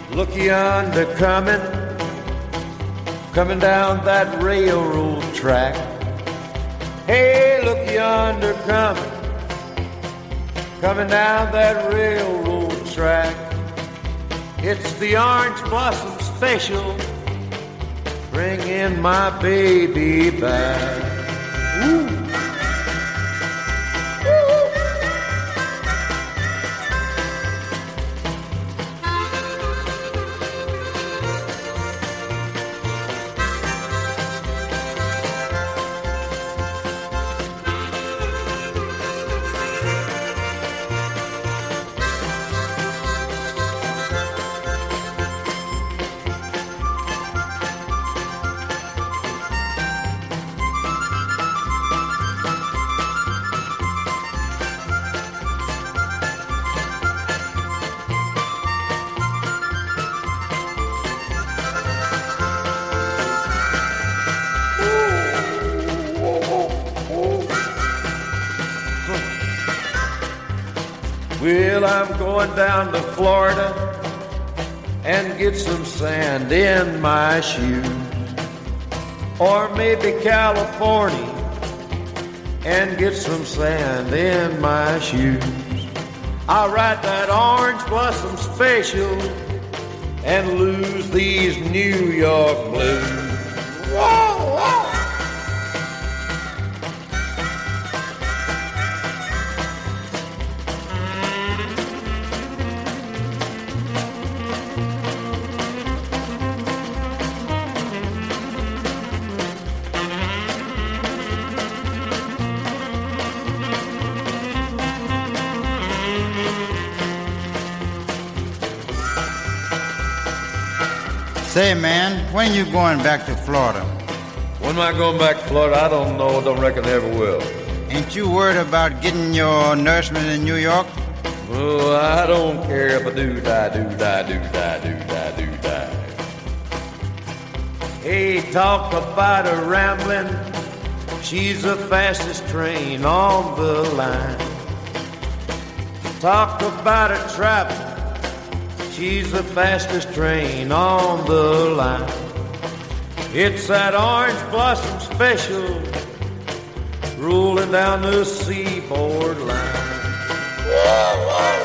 Look yonder coming down that railroad track. Hey, look yonder coming down that railroad track. It's the Orange Blossom Special, bringing my baby back. Ooh. Well, I'm going down to Florida and get some sand in my shoes. Or maybe California and get some sand in my shoes. I'll ride that Orange Blossom Special and lose these New York blues. Whoa, whoa. Say, man, when you going back to Florida? When am I going back to Florida? I don't know. Don't reckon I ever will. Ain't you worried about getting your nourishment in New York? Oh, I don't care if I do die, do die, do die, do die, do die. Hey, talk about a rambling. She's the fastest train on the line. Talk about a traveling. She's the fastest train on the line. It's that Orange Blossom Special rolling down the seaboard line. Whoa, whoa.